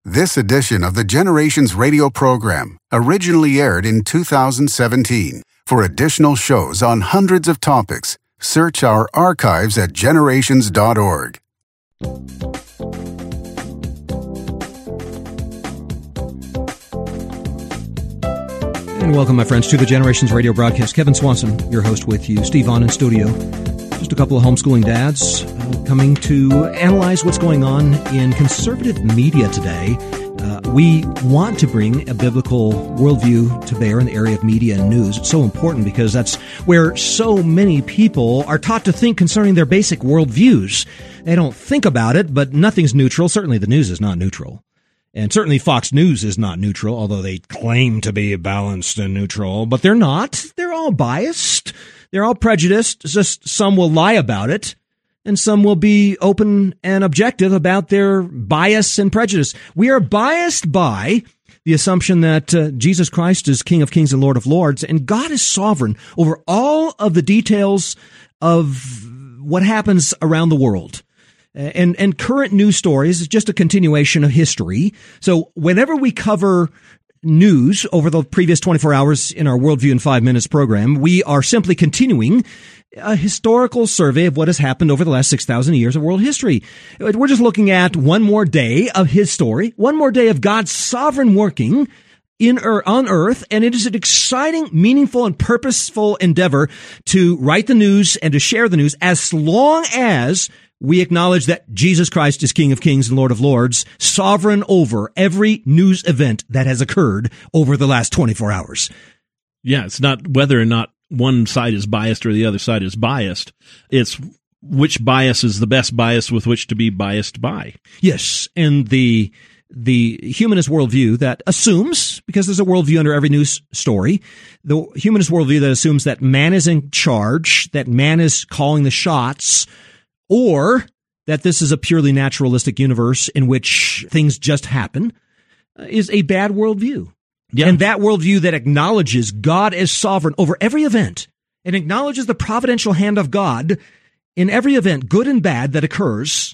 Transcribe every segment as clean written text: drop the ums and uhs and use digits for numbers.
This edition of the Generations radio program originally aired in 2017. For additional shows on hundreds of topics, search our archives at generations.org. And welcome, my friends, to the Generations radio broadcast. Kevin Swanson, your host with you. Steve Vaughn in studio. Just a couple of homeschooling dads coming to analyze what's going on in conservative media today. We want to bring a biblical worldview to bear in the area of media and news. It's so important because that's where so many people are taught to think concerning their basic worldviews. They don't think about it, but nothing's neutral. Certainly the news is not neutral. And certainly Fox News is not neutral, although they claim to be balanced and neutral. But they're not. They're all biased. They're all prejudiced. It's just some will lie about it, and some will be open and objective about their bias and prejudice. We are biased by the assumption that Jesus Christ is King of Kings and Lord of Lords, and God is sovereign over all of the details of what happens around the world. And current news stories is just a continuation of history. So whenever we cover news over the previous 24 hours in our Worldview in 5 Minutes program, we are simply continuing a historical survey of what has happened over the last 6,000 years of world history. We're just looking at one more day of his story, one more day of God's sovereign working on earth, and it is an exciting, meaningful, and purposeful endeavor to write the news and to share the news as long as we acknowledge that Jesus Christ is King of Kings and Lord of Lords, sovereign over every news event that has occurred over the last 24 hours. Yeah, it's not whether or not one side is biased or the other side is biased. It's which bias is the best bias with which to be biased by. Yes, and the humanist worldview that assumes, because there's a worldview under every news story, the humanist worldview that assumes that man is in charge, that man is calling the shots, or that this is a purely naturalistic universe in which things just happen, is a bad worldview. Yeah. And that worldview that acknowledges God as sovereign over every event and acknowledges the providential hand of God in every event, good and bad, that occurs,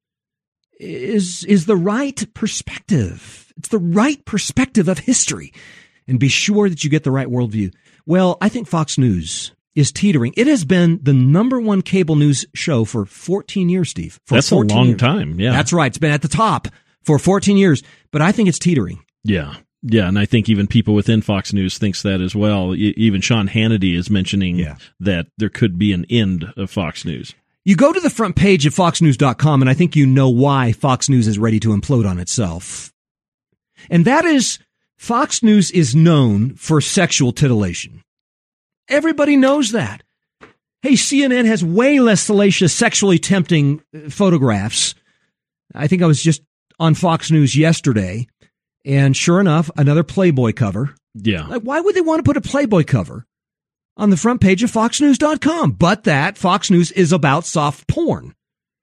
is the right perspective. It's the right perspective of history. And be sure that you get the right worldview. Well, I think Fox News is teetering. It has been the number one cable news show for 14 years, Steve. That's a long time, yeah. That's right. It's been at the top for 14 years, but I think it's teetering. Yeah. Yeah, and I think even people within Fox News thinks that as well. Even Sean Hannity is mentioning that there could be an end of Fox News. You go to the front page of foxnews.com, and I think you know why Fox News is ready to implode on itself. And that is, Fox News is known for sexual titillation. Everybody knows that. Hey, CNN has way less salacious, sexually tempting photographs. I think I was just on Fox News yesterday, and sure enough, another Playboy cover. Yeah. Like, why would they want to put a Playboy cover on the front page of foxnews.com? But that Fox News is about soft porn.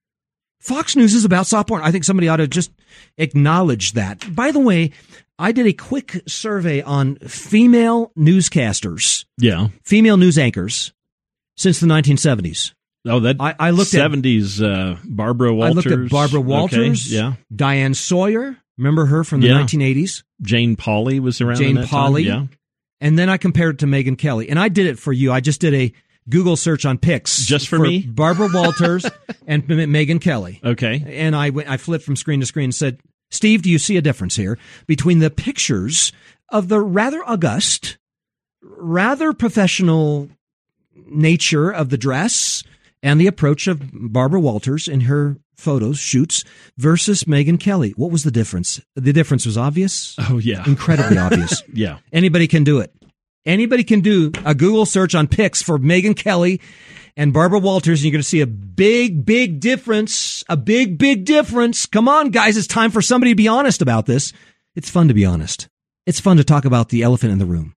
Fox News is about soft porn. I think somebody ought to just acknowledge that. By the way, I did a quick survey on female newscasters. Yeah. Female news anchors since the 1970s. Oh, that I looked 70s Barbara Walters. I looked at Barbara Walters. Okay, yeah. Diane Sawyer. Remember her from the 1980s? Jane Pauley was around in that Pauley. time. Yeah. And then I compared it to Megyn Kelly. And I did it for you. I just did a Google search on pics. Just for me? Barbara Walters and Megyn Kelly. Okay. And I flipped from screen to screen and said, Steve, do you see a difference here between the pictures of the rather august, rather professional nature of the dress and the approach of Barbara Walters in her photos, shoots, versus Megyn Kelly? What was the difference? The difference was obvious. Oh, yeah. Incredibly obvious. Yeah. Anybody can do it. Anybody can do a Google search on pics for Megyn Kelly and Barbara Walters, and you're going to see a big, big difference. A big, big difference. Come on, guys. It's time for somebody to be honest about this. It's fun to be honest. It's fun to talk about the elephant in the room.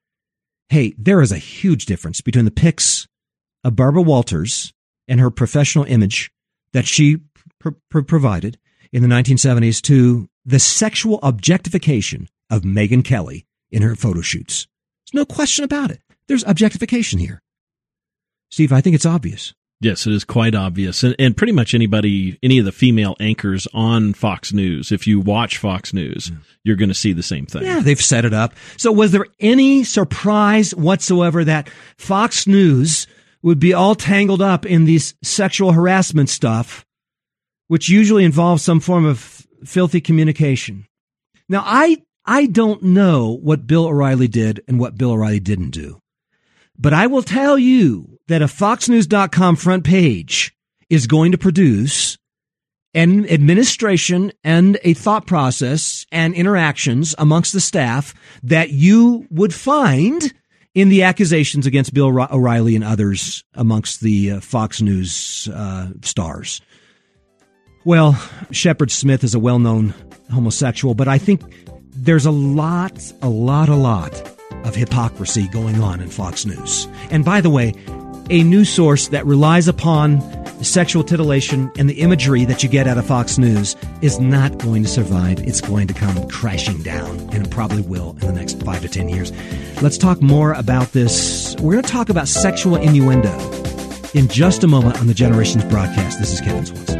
Hey, there is a huge difference between the pics of Barbara Walters and her professional image that she provided in the 1970s to the sexual objectification of Megyn Kelly in her photo shoots. There's no question about it. There's objectification here. Steve, I think it's obvious. Yes, it is quite obvious. And pretty much any of the female anchors on Fox News, if you watch Fox News, you're going to see the same thing. Yeah, they've set it up. So was there any surprise whatsoever that Fox News would be all tangled up in these sexual harassment stuff, which usually involves some form of filthy communication? Now, I don't know what Bill O'Reilly did and what Bill O'Reilly didn't do. But I will tell you that a FoxNews.com front page is going to produce an administration and a thought process and interactions amongst the staff that you would find in the accusations against Bill O'Reilly and others amongst the Fox News stars. Well, Shepard Smith is a well-known homosexual, but I think there's a lot of hypocrisy going on in Fox News. And by the way, a news source that relies upon sexual titillation and the imagery that you get out of Fox News is not going to survive. It's going to come crashing down, and it probably will in the next 5 to 10 years. Let's talk more about this. We're going to talk about sexual innuendo in just a moment on the Generations broadcast. This is Kevin Swanson.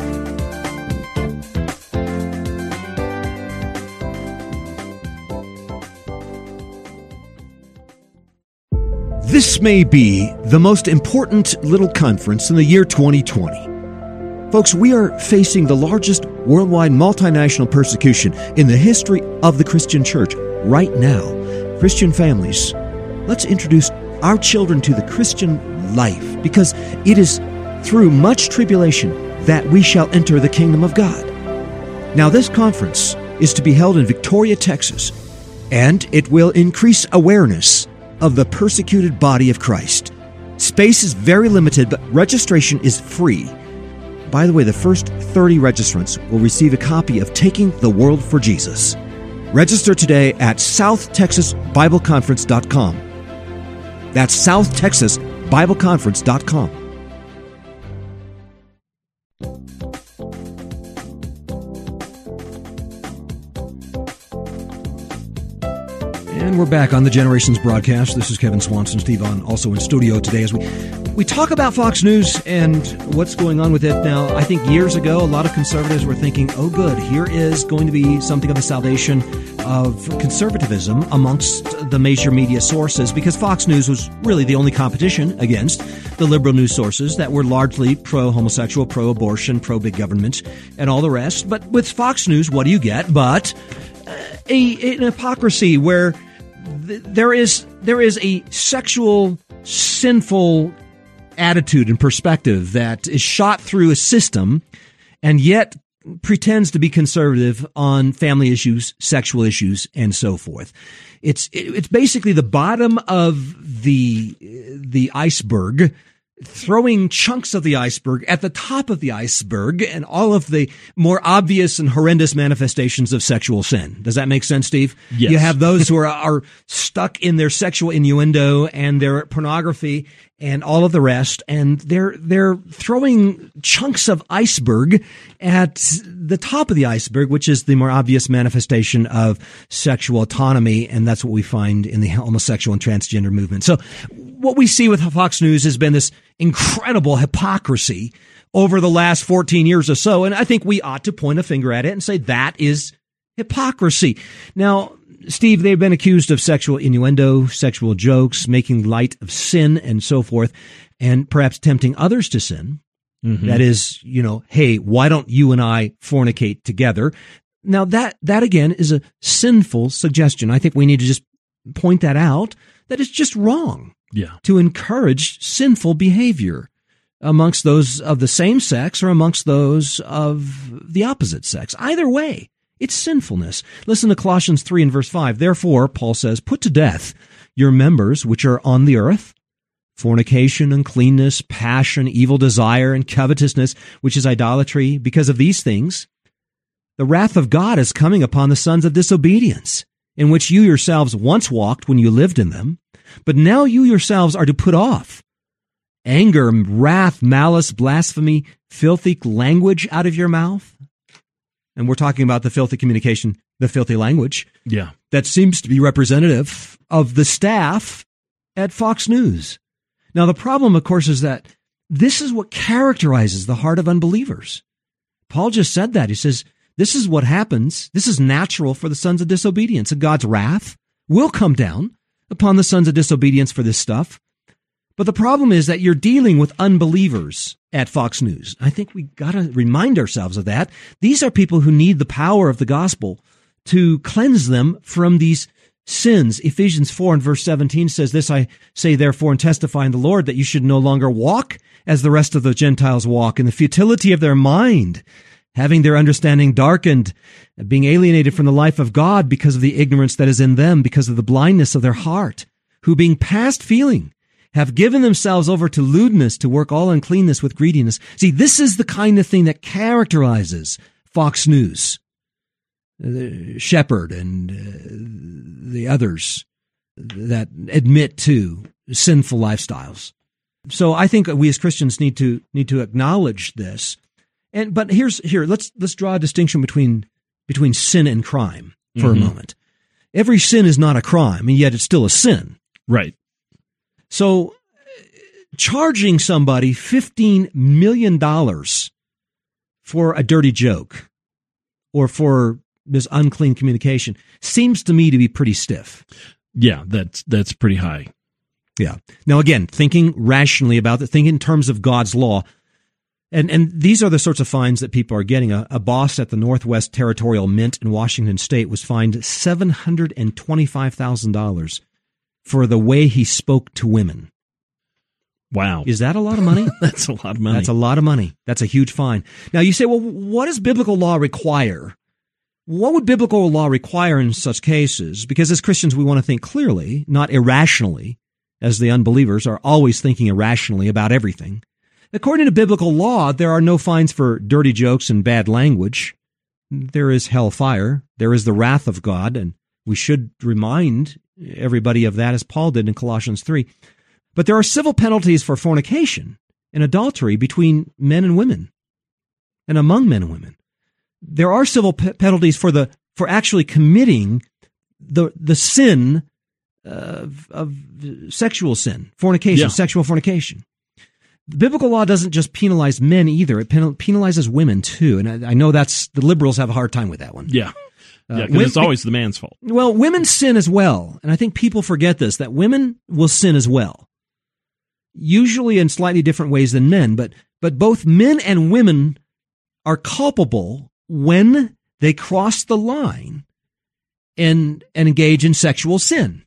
This may be the most important little conference in the year 2020. Folks, we are facing the largest worldwide multinational persecution in the history of the Christian church right now. Christian families, let's introduce our children to the Christian life, because it is through much tribulation that we shall enter the kingdom of God. Now, this conference is to be held in Victoria, Texas, and it will increase awareness of the persecuted body of Christ. Space is very limited, but registration is free. By the way, the first 30 registrants will receive a copy of Taking the World for Jesus. Register today at southtexasbibleconference.com. That's southtexasbibleconference.com. And we're back on the Generations broadcast. This is Kevin Swanson, Steve on, also in studio today as we talk about Fox News and what's going on with it. Now, I think years ago, a lot of conservatives were thinking, oh good, here is going to be something of a salvation of conservatism amongst the major media sources, because Fox News was really the only competition against the liberal news sources that were largely pro-homosexual, pro-abortion, pro-big government, and all the rest. But with Fox News, what do you get but an hypocrisy where there is a sexual, sinful attitude and perspective that is shot through a system and yet pretends to be conservative on family issues, sexual issues, and so forth. It's basically the bottom of the iceberg, throwing chunks of the iceberg at the top of the iceberg and all of the more obvious and horrendous manifestations of sexual sin. Does that make sense, Steve? Yes. You have those who are stuck in their sexual innuendo and their pornography and all of the rest, and they're throwing chunks of iceberg at the top of the iceberg, which is the more obvious manifestation of sexual autonomy, and that's what we find in the homosexual and transgender movement. So what we see with Fox News has been this incredible hypocrisy over the last 14 years or so, and I think we ought to point a finger at it and say that is hypocrisy. Now, Steve, they've been accused of sexual innuendo, sexual jokes, making light of sin and so forth, and perhaps tempting others to sin. Mm-hmm. That is, hey, why don't you and I fornicate together? Now, that again is a sinful suggestion. I think we need to just point that out, that it's just wrong. Yeah. To encourage sinful behavior amongst those of the same sex or amongst those of the opposite sex. Either way, it's sinfulness. Listen to Colossians 3 and verse 5. Therefore, Paul says, put to death your members which are on the earth, fornication, uncleanness, passion, evil desire, and covetousness, which is idolatry. Because of these things, the wrath of God is coming upon the sons of disobedience, in which you yourselves once walked when you lived in them. But now you yourselves are to put off anger, wrath, malice, blasphemy, filthy language out of your mouth. And we're talking about the filthy communication, the filthy language. Yeah. That seems to be representative of the staff at Fox News. Now, the problem, of course, is that this is what characterizes the heart of unbelievers. Paul just said that. He says, this is what happens. This is natural for the sons of disobedience. And God's wrath will come down upon the sons of disobedience for this stuff. But the problem is that you're dealing with unbelievers at Fox News. I think we got to remind ourselves of that. These are people who need the power of the gospel to cleanse them from these sins. Ephesians 4 and verse 17 says this, I say therefore and testify in the Lord that you should no longer walk as the rest of the Gentiles walk in the futility of their mind, having their understanding darkened, being alienated from the life of God because of the ignorance that is in them, because of the blindness of their heart, who being past feeling, have given themselves over to lewdness, to work all uncleanness with greediness. See, this is the kind of thing that characterizes Fox News, Shepherd, and the others that admit to sinful lifestyles. So I think we as Christians need to acknowledge this. But let's draw a distinction between sin and crime for a moment. Every sin is not a crime, and yet it's still a sin. Right. So charging somebody $15 million for a dirty joke or for this unclean communication seems to me to be pretty stiff. Yeah, that's pretty high. Yeah. Now, again, thinking rationally about it, thinking in terms of God's law, and these are the sorts of fines that people are getting. A boss at the Northwest Territorial Mint in Washington State was fined $725,000 for the way he spoke to women. Wow. Is that a lot of money? That's a lot of money. That's a lot of money. That's a huge fine. Now, you say, well, what does biblical law require? What would biblical law require in such cases? Because as Christians, we want to think clearly, not irrationally, as the unbelievers are always thinking irrationally about everything. According to biblical law, there are no fines for dirty jokes and bad language. There is hellfire. There is the wrath of God, and we should remind everybody of that, as Paul did in Colossians 3. But there are civil penalties for fornication and adultery between men and women and among men and women. There are civil penalties for actually committing the sin of sexual sin, fornication, sexual fornication. The biblical law doesn't just penalize men either. It penalizes women too. And I know the liberals have a hard time with that one. Yeah. Yeah, because it's always the man's fault. Well, women sin as well. And I think people forget this, that women will sin as well. Usually in slightly different ways than men, but both men and women are culpable when they cross the line and engage in sexual sin.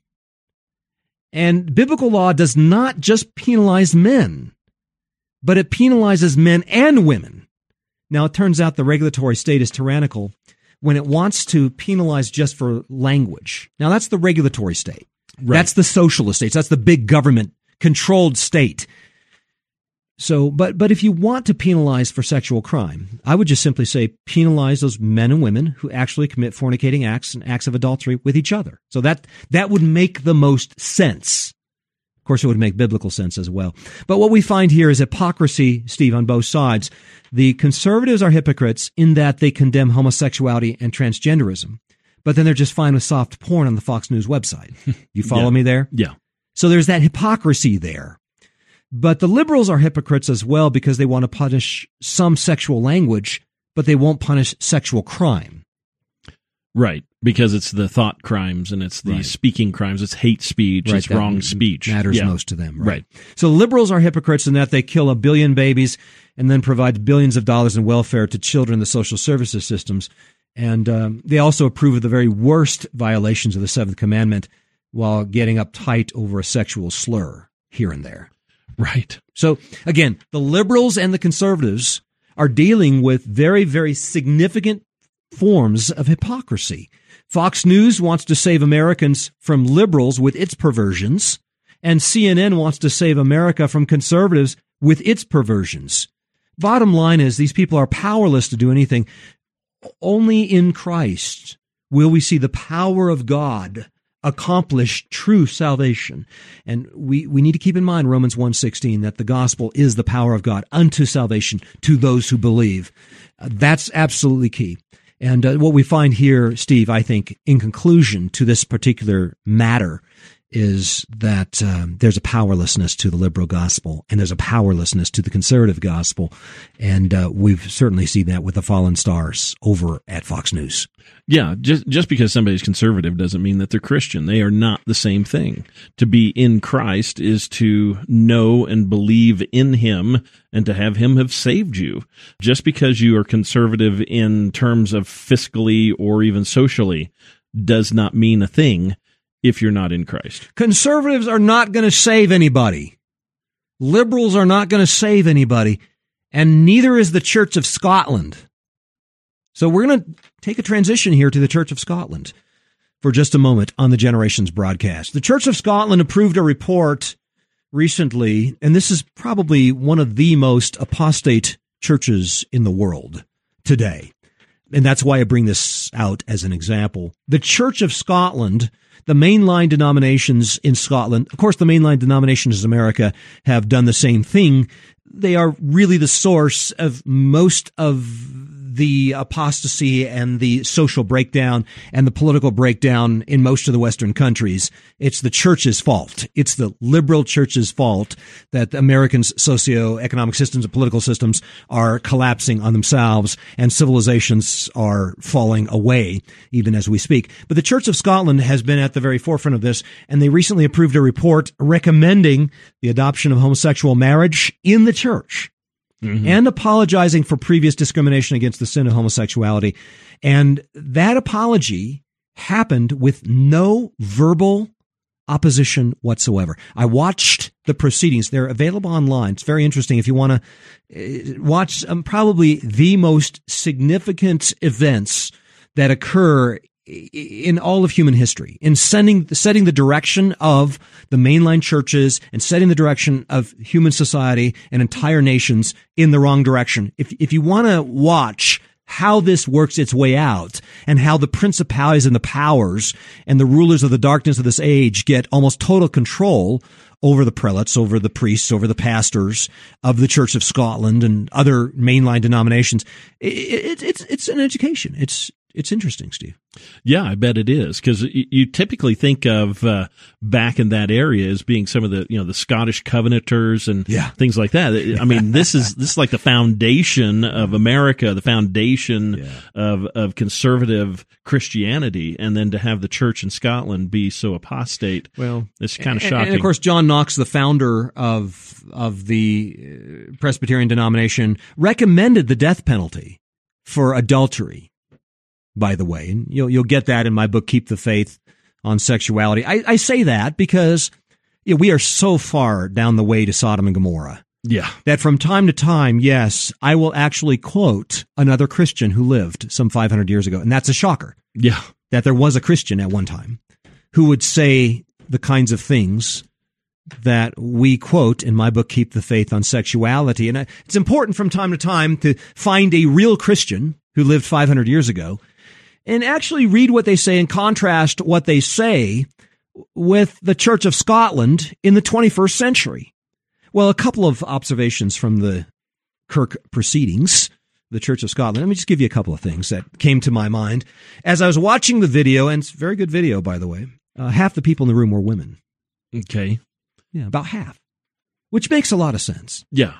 And biblical law does not just penalize men, but it penalizes men and women. Now, it turns out the regulatory state is tyrannical when it wants to penalize just for language. Now, that's the regulatory state. Right. That's the socialist states. That's the big government-controlled state. So, but if you want to penalize for sexual crime, I would just simply say penalize those men and women who actually commit fornicating acts and acts of adultery with each other. So that would make the most sense. Of course, it would make biblical sense as well. But what we find here is hypocrisy, Steve, on both sides. The conservatives are hypocrites in that they condemn homosexuality and transgenderism, but then they're just fine with soft porn on the Fox News website. You follow me there? Yeah. So there's that hypocrisy there. But the liberals are hypocrites as well because they want to punish some sexual language, but they won't punish sexual crime. Right, because it's the thought crimes and it's the speaking crimes. It's hate speech. Right, it's wrong speech. Matters most to them. Right. So liberals are hypocrites in that they kill 1 billion babies and then provide billions of dollars in welfare to children in the social services systems. And they also approve of the very worst violations of the Seventh Commandment while getting uptight over a sexual slur here and there. Right. So, again, the liberals and the conservatives are dealing with very, very significant forms of hypocrisy. Fox News wants to save Americans from liberals with its perversions, and CNN wants to save America from conservatives with its perversions. Bottom line is these people are powerless to do anything. Only in Christ will we see the power of God accomplish true salvation. And we need to keep in mind Romans 1:16, that the gospel is the power of God unto salvation to those who believe. That's absolutely key. And what we find here, Steve, I think, in conclusion to this particular matter, is that there's a powerlessness to the liberal gospel, and there's a powerlessness to the conservative gospel, and we've certainly seen that with the fallen stars over at Fox News. Yeah, just because somebody's conservative doesn't mean that they're Christian. They are not the same thing. To be in Christ is to know and believe in Him and to have Him have saved you. Just because you are conservative in terms of fiscally or even socially does not mean a thing if you're not in Christ. Conservatives are not going to save anybody. Liberals are not going to save anybody, and neither is the Church of Scotland. So we're going to take a transition here to the Church of Scotland for just a moment on the Generations broadcast. The Church of Scotland approved a report recently, and this is probably one of the most apostate churches in the world today. And that's why I bring this out as an example. The Church of Scotland, the mainline denominations in Scotland, of course, the mainline denominations in America have done the same thing. They are really the source of most of the apostasy and the social breakdown and the political breakdown in most of the Western countries. It's the church's fault. It's the liberal church's fault that Americans' socioeconomic systems and political systems are collapsing on themselves and civilizations are falling away even as we speak. But the Church of Scotland has been at the very forefront of this, and they recently approved a report recommending the adoption of homosexual marriage in the church. Mm-hmm. And apologizing for previous discrimination against the sin of homosexuality. And that apology happened with no verbal opposition whatsoever. I watched the proceedings. They're available online. It's very interesting if you want to watch probably the most significant events that occur in all of human history, in setting the direction of the mainline churches and setting the direction of human society and entire nations in the wrong direction. If you want to watch how this works its way out and how the principalities and the powers and the rulers of the darkness of this age get almost total control over the prelates, over the priests, over the pastors of the Church of Scotland and other mainline denominations, it's an education. It's interesting, Steve. Yeah, I bet it is, because you typically think of back in that area as being some of the the Scottish Covenanters and things like that. I mean, this is like the foundation of America, the foundation of conservative Christianity, and then to have the church in Scotland be so apostate, well, it's kind of shocking. And of course, John Knox, the founder of the Presbyterian denomination, recommended the death penalty for adultery. By the way, and you'll get that in my book, Keep the Faith on Sexuality. I say that because we are so far down the way to Sodom and Gomorrah. Yeah. That from time to time, yes, I will actually quote another Christian who lived some 500 years ago. And that's a shocker. Yeah. That there was a Christian at one time who would say the kinds of things that we quote in my book, Keep the Faith on Sexuality. And it's important from time to time to find a real Christian who lived 500 years ago and actually read what they say and contrast what they say with the Church of Scotland in the 21st century. Well, a couple of observations from the Kirk proceedings, the Church of Scotland. Let me just give you a couple of things that came to my mind. As I was watching the video, and it's a very good video, by the way, half the people in the room were women. Okay. Yeah, about half, which makes a lot of sense. Yeah.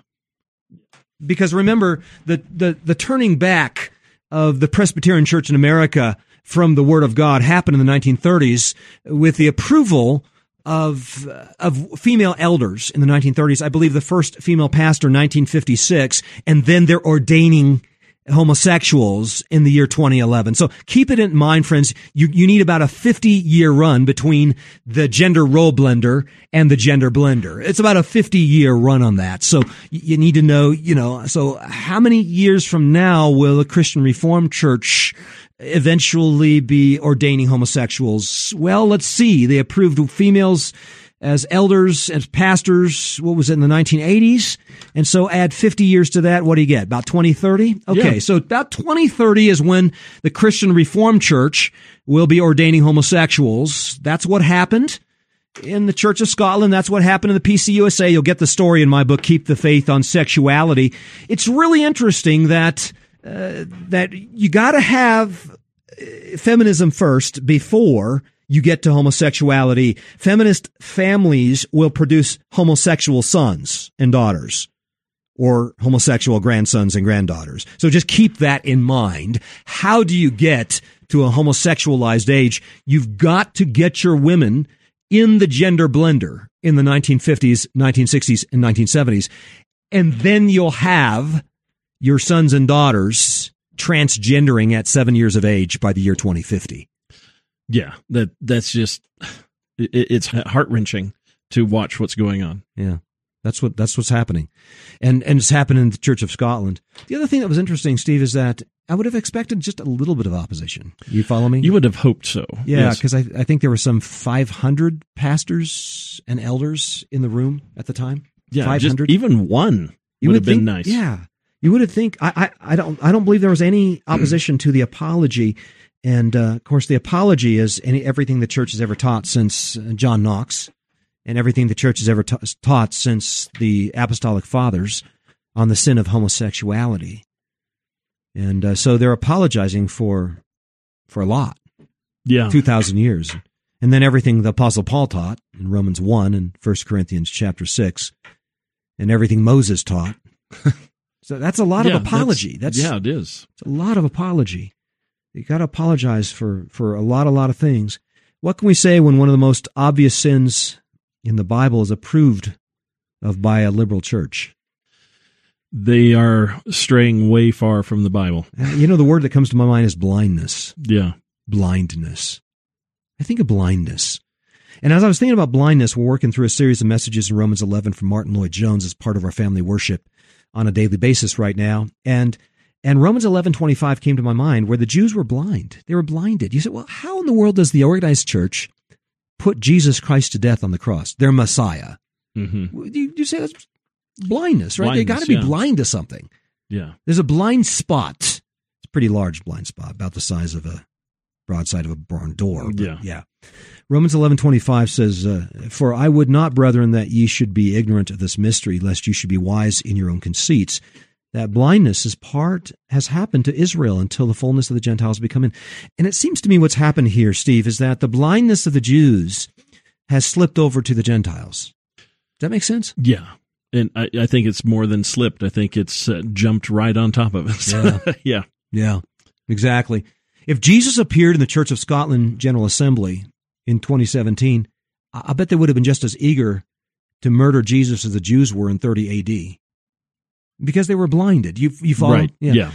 Because remember, the turning back of the Presbyterian Church in America from the Word of God happened in the 1930s with the approval of female elders in the 1930s. I believe the first female pastor in 1956, and then they're ordaining homosexuals in the year 2011. So keep it in mind, friends. You need about a 50-year run between the gender role blender and the gender blender. It's about a 50-year run on that. So you need to know, so how many years from now will a Christian Reformed Church eventually be ordaining homosexuals? Well, let's see. They approved females as elders, as pastors, what was it, in the 1980s? And so add 50 years to that, what do you get? About 2030? Okay, so about 2030 is when the Christian Reformed Church will be ordaining homosexuals. That's what happened in the Church of Scotland. That's what happened in the PCUSA. You'll get the story in my book, Keep the Faith on Sexuality. It's really interesting that you got to have feminism first before you get to homosexuality, feminist families will produce homosexual sons and daughters, or homosexual grandsons and granddaughters. So just keep that in mind. How do you get to a homosexualized age? You've got to get your women in the gender blender in the 1950s, 1960s, and 1970s. And then you'll have your sons and daughters transgendering at 7 years of age by the year 2050. Yeah, that's just, it's heart-wrenching to watch what's going on. Yeah. That's what's happening. And it's happened in the Church of Scotland. The other thing that was interesting, Steve, is that I would have expected just a little bit of opposition. You follow me? You would have hoped so. Yeah, because I think there were some 500 pastors and elders in the room at the time. Yeah, 500. Just even one would have been nice. Yeah. You would have think I don't believe there was any opposition to the apology. And of course the apology is everything the church has ever taught since John Knox. And everything the church has ever taught since the apostolic fathers on the sin of homosexuality. And so they're apologizing for a lot. Yeah. 2,000 years. And then everything the Apostle Paul taught in Romans 1 and 1 Corinthians chapter 6, and everything Moses taught. So that's a lot of apology. It is. It's a lot of apology. You got to apologize for a lot of things. What can we say when one of the most obvious sins in the Bible is approved of by a liberal church? They are straying way far from the Bible. You know, the word that comes to my mind is blindness. Yeah. Blindness. I think of blindness. And as I was thinking about blindness, we're working through a series of messages in Romans 11 from Martin Lloyd-Jones as part of our family worship on a daily basis right now. And Romans 11:25 came to my mind, where the Jews were blind. They were blinded. You said, well, how in the world does the organized church put Jesus Christ to death on the cross, their Messiah? Mm-hmm. You say that's blindness, right? They got to be blind to something. Yeah. There's a blind spot. It's a pretty large blind spot, about the size of a broadside of a barn door. Yeah. Romans 11:25 says, "For I would not, brethren, that ye should be ignorant of this mystery, lest ye should be wise in your own conceits. That blindness has happened to Israel until the fullness of the Gentiles be come in." And it seems to me what's happened here, Steve, is that the blindness of the Jews has slipped over to the Gentiles. Does that make sense? Yeah. And I think it's more than slipped. I think it's jumped right on top of us. Yeah. Yeah, exactly. If Jesus appeared in the Church of Scotland General Assembly in 2017, I bet they would have been just as eager to murder Jesus as the Jews were in 30 A.D., because they were blinded. You follow? Right. Yeah.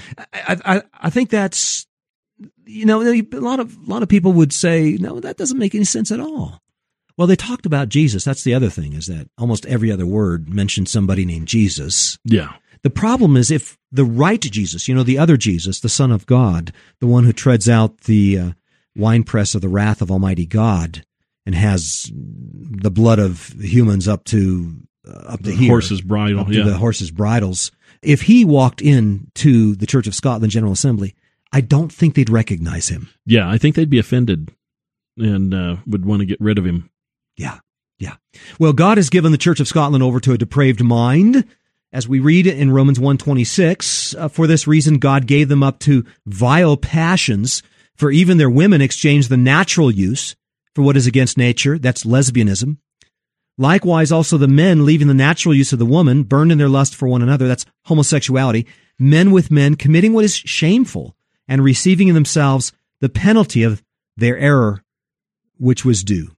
I think that's, a lot of people would say, no, that doesn't make any sense at all. Well, they talked about Jesus. That's the other thing, is that almost every other word mentioned somebody named Jesus. Yeah. The problem is, if the right Jesus, the other Jesus, the Son of God, the one who treads out the winepress of the wrath of Almighty God and has the blood of humans up to here, horse's bridle, the horse's bridles. If he walked into the Church of Scotland General Assembly, I don't think they'd recognize him. Yeah, I think they'd be offended and would want to get rid of him. Yeah. Well, God has given the Church of Scotland over to a depraved mind. As we read in Romans 1:26, for this reason God gave them up to vile passions, for even their women exchanged the natural use for what is against nature. That's lesbianism. Likewise, also the men, leaving the natural use of the woman, burned in their lust for one another. That's homosexuality. Men with men, committing what is shameful, and receiving in themselves the penalty of their error, which was due.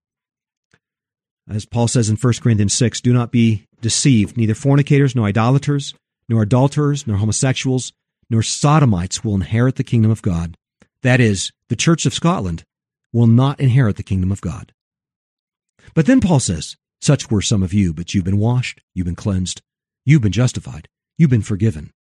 As Paul says in 1 Corinthians 6, do not be deceived. Neither fornicators, nor idolaters, nor adulterers, nor homosexuals, nor sodomites will inherit the kingdom of God. That is, the Church of Scotland will not inherit the kingdom of God. But then Paul says, such were some of you, but you've been washed, you've been cleansed, you've been justified, you've been forgiven.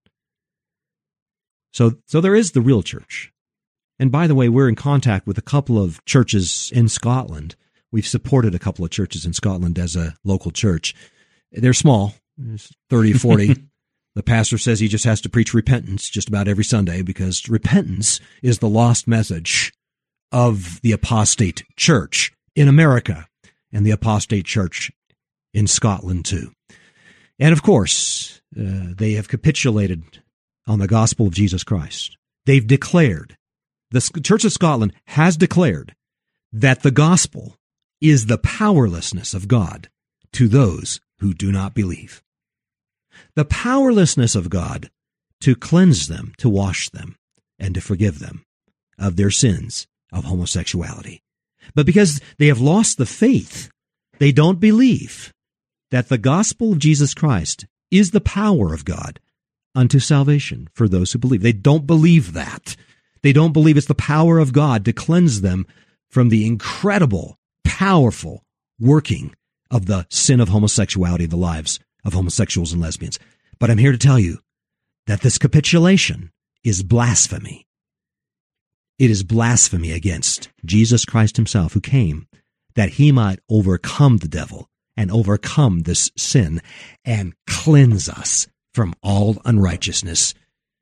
So there is the real church. And by the way, we're in contact with a couple of churches in Scotland. We've supported a couple of churches in Scotland as a local church. They're small, 30, 40. The pastor says he just has to preach repentance just about every Sunday, because repentance is the lost message of the apostate church in America and the apostate church in Scotland too. And of course, they have capitulated on the gospel of Jesus Christ. They've declared, the Church of Scotland has declared that the gospel is the powerlessness of God to those who do not believe. The powerlessness of God to cleanse them, to wash them, and to forgive them of their sins of homosexuality. But because they have lost the faith, they don't believe that the gospel of Jesus Christ is the power of God unto salvation for those who believe. They don't believe that. They don't believe it's the power of God to cleanse them from the incredible, powerful working of the sin of homosexuality in the lives of homosexuals and lesbians. But I'm here to tell you that this capitulation is blasphemy. It is blasphemy against Jesus Christ himself, who came that he might overcome the devil and overcome this sin and cleanse us from all unrighteousness.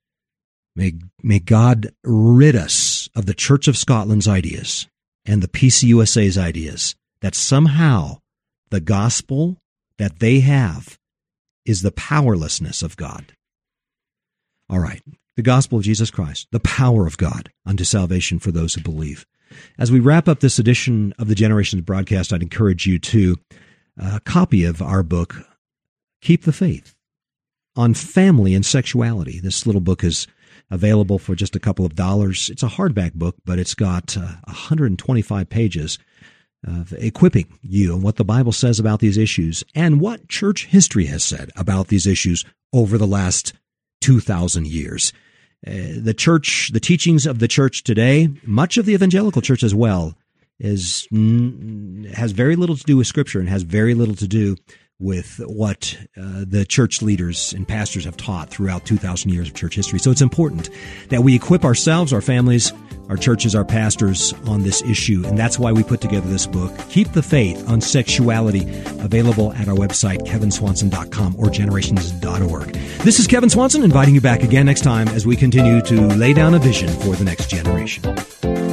May God rid us of the Church of Scotland's ideas and the PCUSA's ideas that somehow the gospel that they have is the powerlessness of God. All right, the gospel of Jesus Christ, the power of God unto salvation for those who believe. As we wrap up this edition of the Generations broadcast, I'd encourage you to a copy of our book, Keep the Faith, on family and sexuality. This little book is available for just a couple of dollars. It's a hardback book, but it's got 125 pages of equipping you on what the Bible says about these issues and what church history has said about these issues over the last 2,000 years. The church, the teachings of the church today, much of the evangelical church as well, has very little to do with Scripture and has very little to do with what the church leaders and pastors have taught throughout 2,000 years of church history. So it's important that we equip ourselves, our families, our churches, our pastors on this issue, and that's why we put together this book, Keep the Faith on Sexuality, available at our website, kevinswanson.com or generations.org. This is Kevin Swanson inviting you back again next time as we continue to lay down a vision for the next generation.